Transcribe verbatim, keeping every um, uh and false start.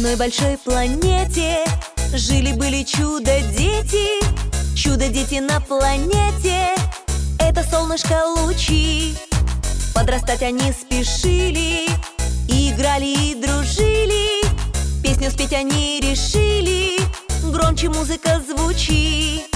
одной большой планете жили-были чудо-дети. Чудо-дети на планете — это солнышко лучи. Подрастать они спешили, и играли и дружили. Песню спеть они решили, громче музыка звучи.